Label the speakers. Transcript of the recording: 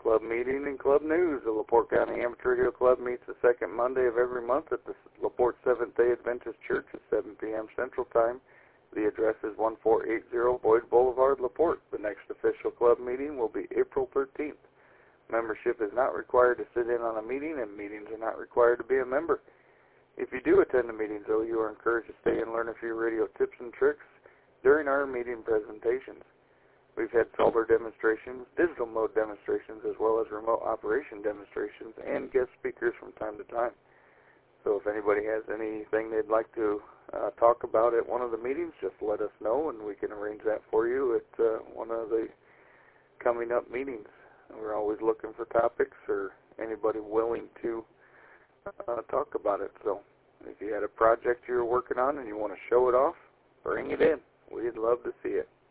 Speaker 1: Club meeting and club news. The LaPorte County Amateur Radio Club meets the second Monday of every month at the LaPorte Seventh-day Adventist Church at 7 p.m. Central Time. The address is 1480 Boyd Boulevard, LaPorte. The next official club meeting will be April 13th. Membership is not required to sit in on a meeting, and meetings are not required to be a member. If you do attend the meetings, though, you are encouraged to stay and learn a few radio tips and tricks during our meeting presentations. We've had solar demonstrations, digital mode demonstrations, as well as remote operation demonstrations and guest speakers from time to time. So if anybody has anything they'd like to talk about at one of the meetings, just let us know, and we can arrange that for you at one of the coming up meetings. We're always looking for topics or anybody willing to talk about it. So if you had a project you're working on and you want to show it off, bring it in. We'd love to see it.